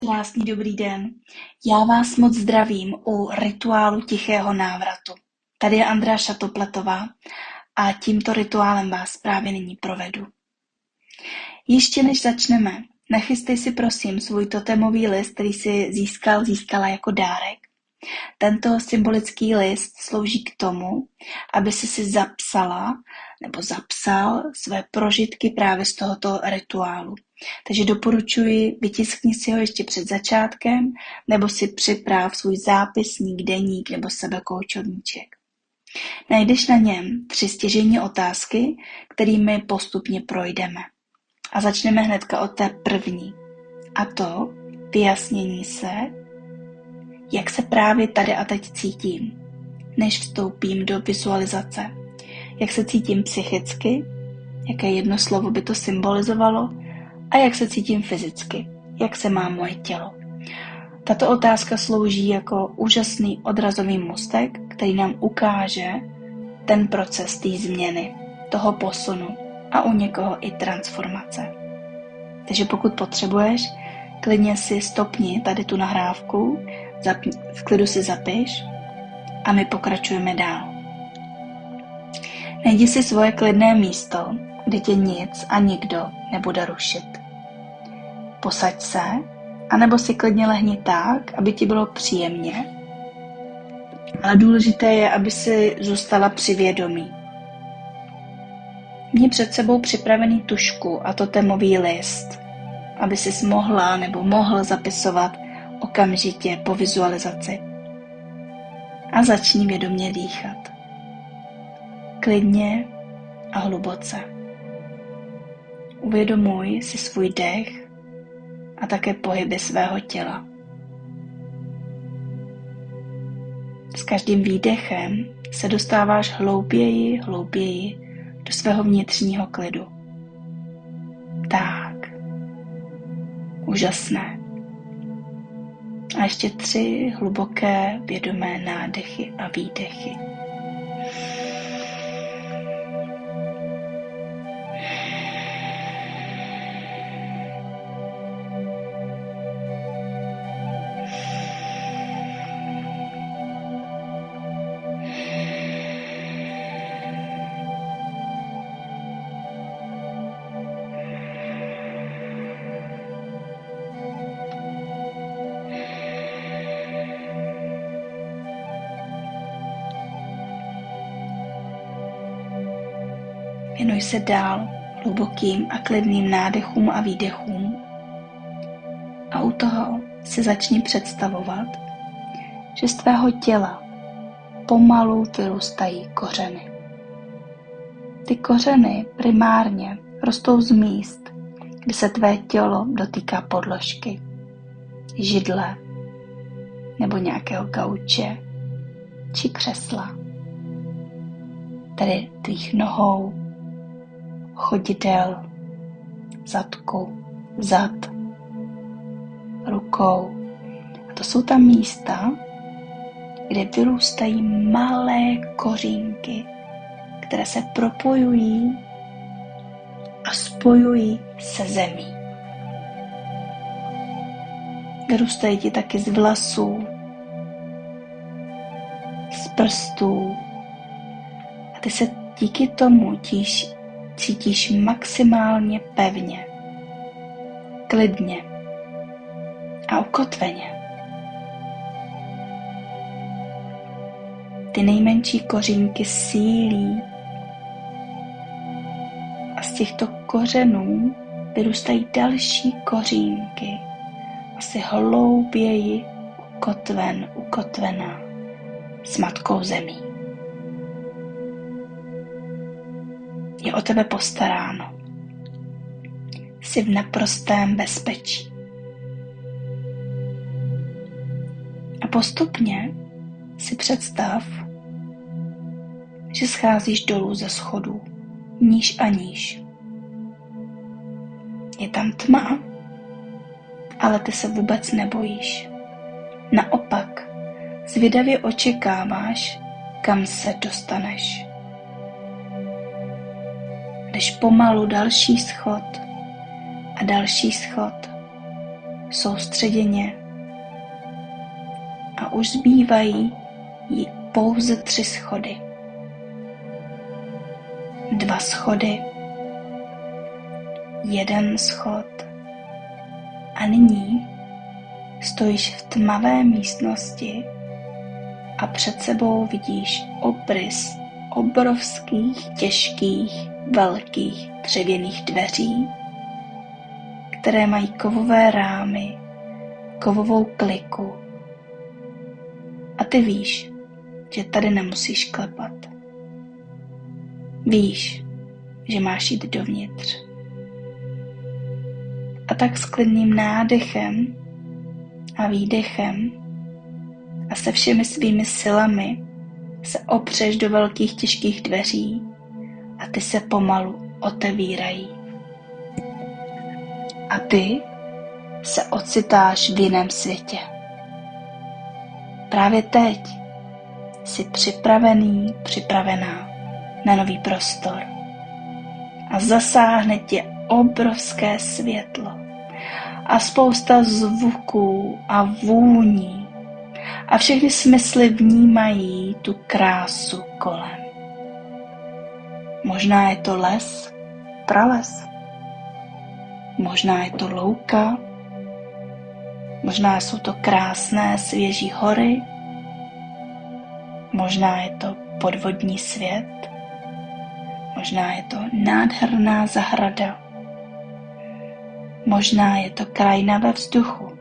Krásný dobrý den. Já vás moc zdravím u rituálu tichého návratu. Tady je Andrea Šatopletová a tímto rituálem vás právě nyní provedu. Ještě než začneme, nachystej si prosím svůj totémový list, který si získala jako dárek. Tento symbolický list slouží k tomu, aby si zapsala nebo zapsal své prožitky právě z tohoto rituálu. Takže doporučuji, vytiskni si ho ještě před začátkem, nebo si připrav svůj zápisník, deník nebo sebekoučovníček. Najdeš na něm 3 stěžejní otázky, kterými postupně projdeme. A začneme hnedka od té první. A to vyjasnění se, jak se právě tady a teď cítím, než vstoupím do vizualizace. Jak se cítím psychicky, jaké jedno slovo by to symbolizovalo, a jak se cítím fyzicky, jak se má moje tělo. Tato otázka slouží jako úžasný odrazový můstek, který nám ukáže ten proces té změny, toho posunu a u někoho i transformace. Takže pokud potřebuješ, klidně si stopni tady tu nahrávku, v klidu si zapiš a my pokračujeme dál. Najdi si svoje klidné místo, kde tě nic a nikdo nebude rušit. Posaď se, anebo si klidně lehni tak, aby ti bylo příjemně, ale důležité je, aby si zůstala při vědomí. Měj před sebou připravený tužku a totémový list, aby si mohla nebo mohl zapisovat okamžitě po vizualizaci. A začni vědomě dýchat. Klidně a hluboce. Uvědomuj si svůj dech a také pohyby svého těla. S každým výdechem se dostáváš hlouběji do svého vnitřního klidu. Tak. Úžasné. A ještě 3 hluboké vědomé nádechy a výdechy. Věnuj se dál hlubokým a klidným nádechům a výdechům a u toho si začni představovat, že z tvého těla pomalu vyrůstají kořeny. Ty kořeny primárně rostou z míst, kde se tvé tělo dotýká podložky, židle nebo nějakého gauče či křesla, tedy tvých nohou, chodidel, zadku, zad, rukou. A to jsou ta místa, kde vyrůstají malé kořínky, které se propojují a spojují se zemí. Vyrůstají ti taky z vlasů, z prstů a ty se díky tomu cítíš maximálně pevně, klidně a ukotveně. Ty nejmenší kořínky sílí a z těchto kořenů vyrůstají další kořínky a jsi hlouběji ukotvená s matkou zemí. Je o tebe postaráno. Jsi v naprostém bezpečí. A postupně si představ, že scházíš dolů ze schodů, níž a níž. Je tam tma, ale ty se vůbec nebojíš. Naopak, zvědavě očekáváš, kam se dostaneš. Jdeš pomalu další schod a další schod soustředěně a už zbývají jí pouze 3 schody. 2 schody, 1 schod a nyní stojíš v tmavé místnosti a před sebou vidíš obrys obrovských, těžkých, velkých dřevěných dveří, které mají kovové rámy, kovovou kliku. A ty víš, že tady nemusíš klepat. Víš, že máš jít dovnitř. A tak s klidným nádechem a výdechem a se všemi svými silami se opřeš do velkých těžkých dveří a ty se pomalu otevírají. A ty se ocitáš v jiném světě. Právě teď jsi připravená na nový prostor a zasáhne tě obrovské světlo a spousta zvuků a vůní a všechny smysly vnímají tu krásu kolem. Možná je to les, prales, možná je to louka, možná jsou to krásné svěží hory, možná je to podvodní svět, možná je to nádherná zahrada, možná je to krajina ve vzduchu.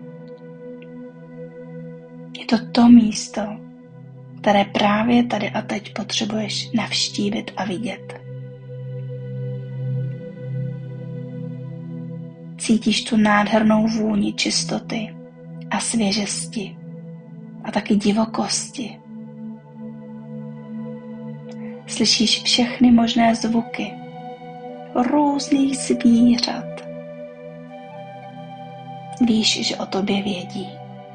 Je to to místo, které právě tady a teď potřebuješ navštívit a vidět. Cítíš tu nádhernou vůni čistoty a svěžesti a taky divokosti. Slyšíš všechny možné zvuky různých zvířat. Víš, že o tobě vědí.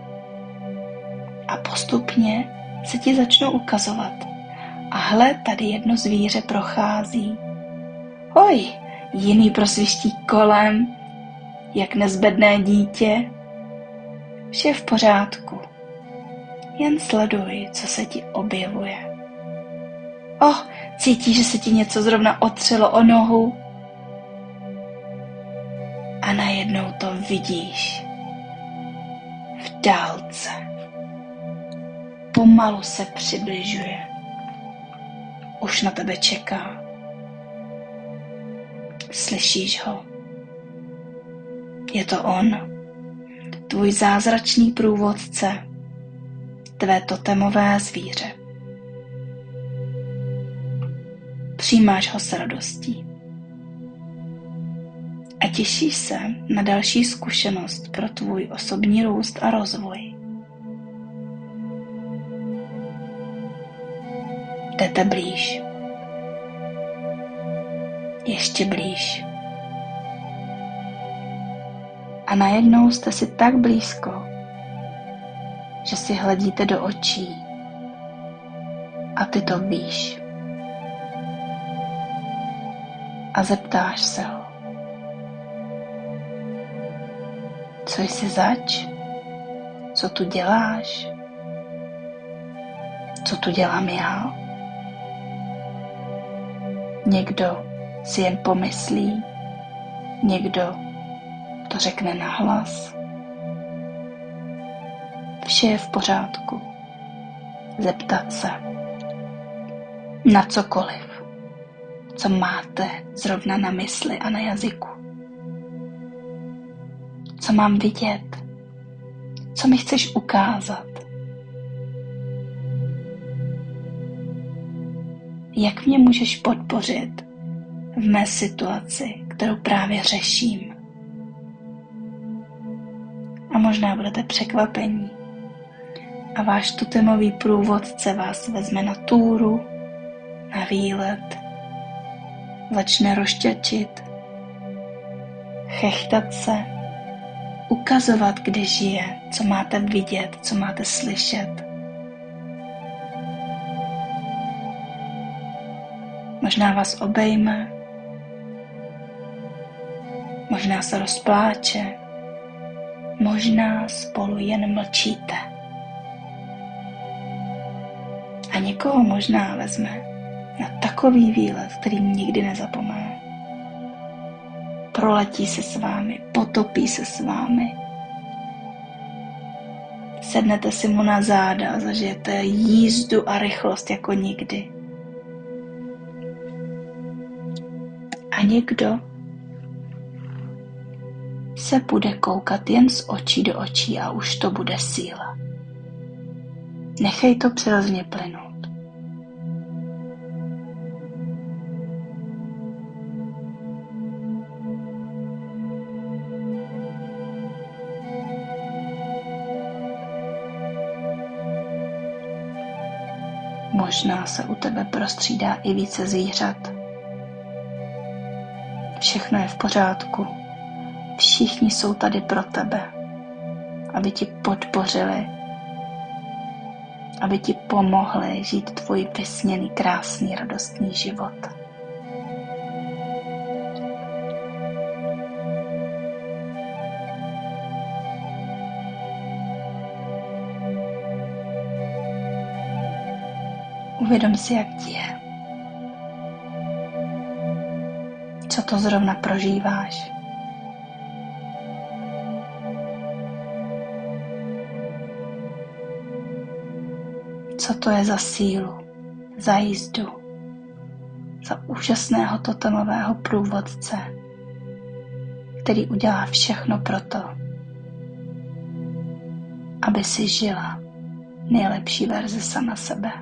A postupně se ti začnou ukazovat. A hle, tady jedno zvíře prochází. Hoj, jiný prosviští kolem, jak nezbedné dítě. Vše je v pořádku. Jen sleduj, co se ti objevuje. Cítíš, že se ti něco zrovna otřelo o nohu? A najednou to vidíš. V dálce. Pomalu se přibližuje. Už na tebe čeká. Slyšíš ho? Je to on, tvůj zázračný průvodce, tvé totemové zvíře. Přijímáš ho s radostí. A těšíš se na další zkušenost pro tvůj osobní růst a rozvoj. Jdete blíž. Ještě blíž. A najednou jste si tak blízko, že si hledíte do očí. A ty to víš. A zeptáš se ho. Co jsi zač? Co tu děláš? Co tu dělám já? Někdo si jen pomyslí, někdo to řekne nahlas. Vše je v pořádku. Zeptat se na cokoliv, co máte zrovna na mysli a na jazyku. Co mám vidět? Co mi chceš ukázat? Jak mě můžeš podpořit v mé situaci, kterou právě řeším? A možná budete překvapení a váš totemový průvodce vás vezme na túru, na výlet, začne rošťačit, chechtat se, ukazovat, kde žije, co máte vidět, co máte slyšet. Možná vás obejme, možná se rozpláče, Možná spolu jen mlčíte. A někoho možná vezme na takový výlet, který nikdy nezapomene. Proletí se s vámi, potopí se s vámi. Sednete si mu na záda a zažijete jízdu a rychlost jako nikdy. A někdo se bude koukat jen z očí do očí a už to bude síla. Nechej to přirozeně plynout. Možná se u tebe prostřídá i více zvířat. Všechno je v pořádku. Všichni jsou tady pro tebe, aby ti podpořili, aby ti pomohli žít tvůj vysněný, krásný, radostný život. Uvědom si, jak ti je. Co to zrovna prožíváš? Co to je za sílu, za jízdu, za úžasného totemového průvodce, který udělá všechno pro to, aby si žila nejlepší verzi sama sebe.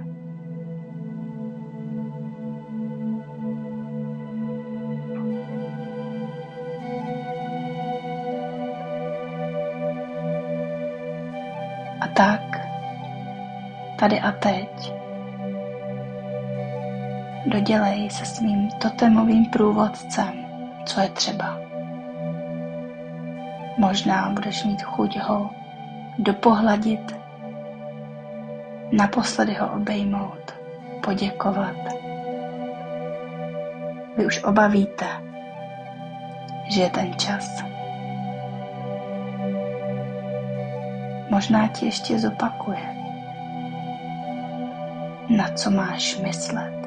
A tak, tady a teď, dodělej se svým totemovým průvodcem, co je třeba. Možná budeš mít chuť ho dopohladit, naposledy ho obejmout, poděkovat. Vy už oba víte, že je ten čas. Možná ti ještě zopakuje, na co máš myslet.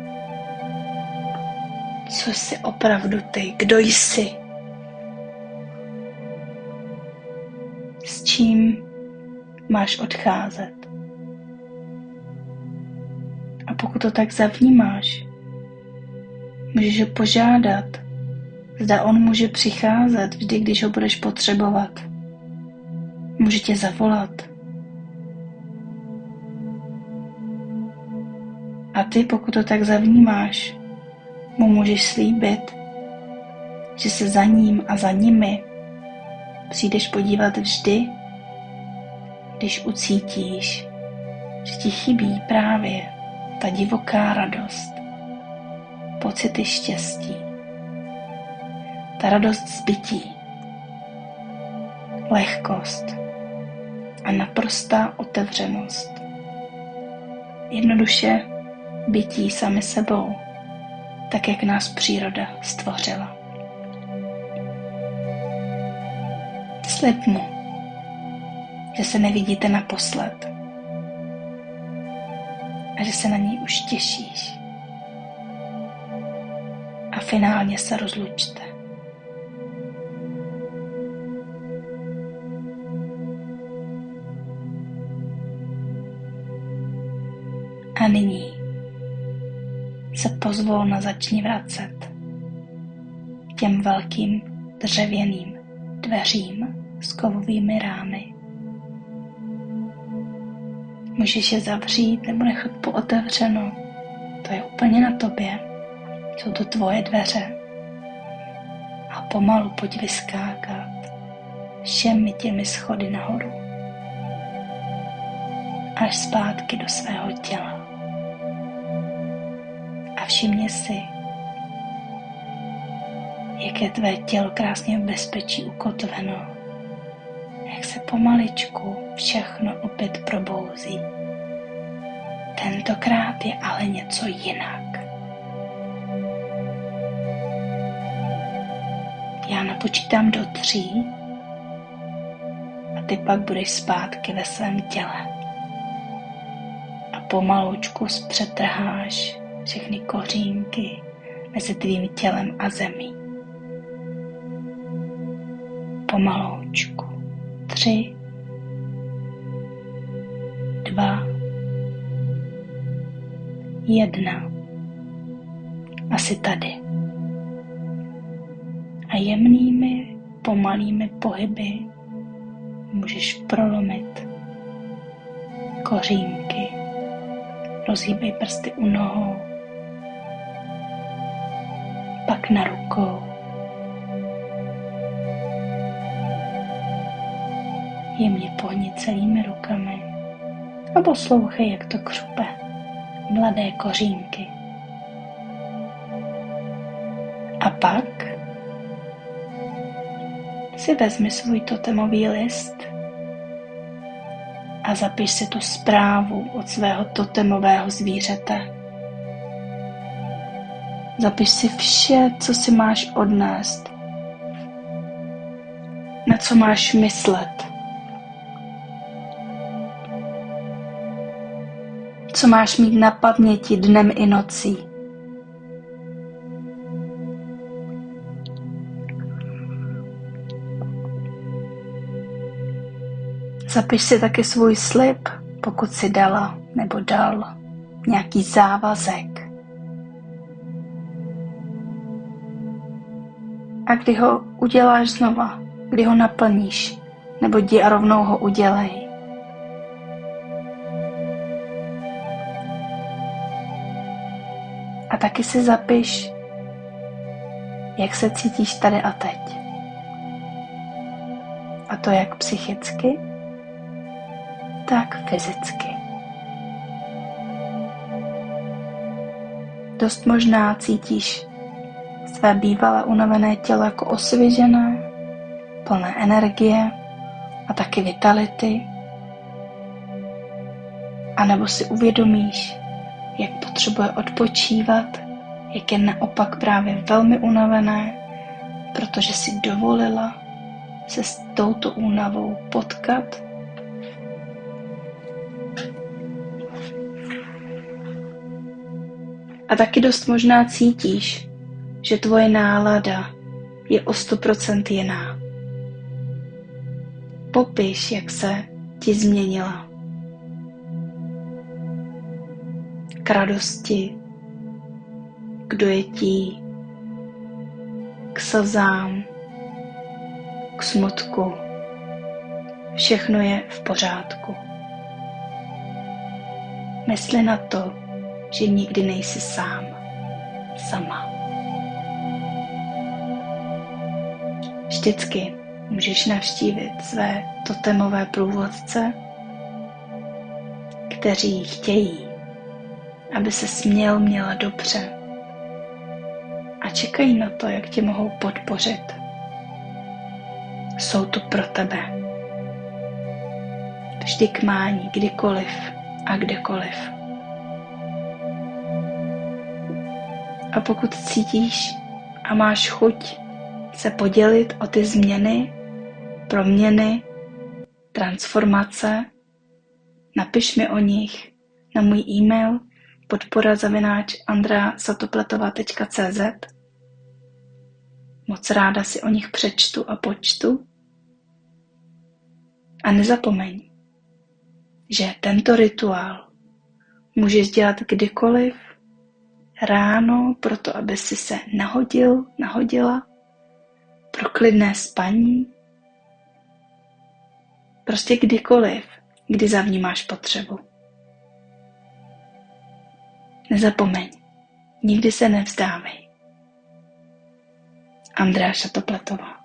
Co jsi opravdu ty? Kdo jsi? S čím máš odcházet? A pokud to tak zavnímáš, můžeš ho požádat, zda on může přicházet vždy, když ho budeš potřebovat. Může tě zavolat. A ty, pokud to tak zavnímáš, mu můžeš slíbit, že se za ním a za nimi přijdeš podívat vždy, když ucítíš, že ti chybí právě ta divoká radost, pocity štěstí, ta radost z bytí, lehkost a naprostá otevřenost. Jednoduše bytí sami sebou, tak jak nás příroda stvořila. Slib mu, že se nevidíte naposled a že se na něj už těšíš. A finálně se rozlučte. A nyní se pozvolna začni vracet k těm velkým dřevěným dveřím s kovovými rámy. Můžeš je zavřít nebo nechat pootevřeno. To je úplně na tobě. Jsou to tvoje dveře. A pomalu pojď vyskákat všemi těmi schody nahoru. Až zpátky do svého těla. A všimni si, jak je tvé tělo krásně v bezpečí ukotveno. Jak se pomaličku všechno opět probouzí. Tentokrát je ale něco jinak. Já napočítám do 3 ty pak budeš zpátky ve svém těle. A pomaloučku přetrháš všechny kořínky mezi tvým tělem a zemí. Pomaloučku. 3, 2, 1. Asi tady. A jemnými, pomalými pohyby můžeš prolomit kořínky. Rozhýbej prsty u nohou, pak na rukou. Jemně pohni celými rukami a poslouchej, jak to křupe mladé kořínky. A pak si vezmi svůj totemový list a zapiš si tu zprávu od svého totemového zvířete. Zapiš si vše, co si máš odnést, na co máš myslet, co máš mít na paměti dnem i nocí. Zapiš si taky svůj slib, pokud si dala nebo dal nějaký závazek. A kdy ho uděláš znova, kdy ho naplníš, nebo jdi a rovnou ho udělej. A taky si zapiš, jak se cítíš tady a teď. A to jak psychicky, tak fyzicky. Dost možná cítíš své bývalé unavené tělo jako osvěžené, plné energie a taky vitality. A nebo si uvědomíš, jak potřebuje odpočívat, jak je naopak právě velmi unavené, protože si dovolila se s touto únavou potkat. A taky dost možná cítíš, že tvoje nálada je o 100% jiná. Popiš, jak se ti změnila. K radosti, k dojetí, k slzám, k smutku. Všechno je v pořádku. Mysli na to, že nikdy nejsi sám, sama. Vždycky můžeš navštívit své totemové průvodce, kteří chtějí, aby se měla dobře a čekají na to, jak tě mohou podpořit. Jsou tu pro tebe. Vždy k mání, kdykoliv a kdekoliv. A pokud cítíš a máš chuť se podělit o ty změny, proměny, transformace, napiš mi o nich na můj e-mail podpora@andrasatopletova.cz. Moc ráda si o nich přečtu a počtu. A nezapomeň, že tento rituál můžeš dělat kdykoliv ráno, proto aby si se nahodila pro klidné spaní. Prostě kdykoliv, kdy zavnímáš potřebu. Nezapomeň, nikdy se nevzdávej. Andrea Šatopletová.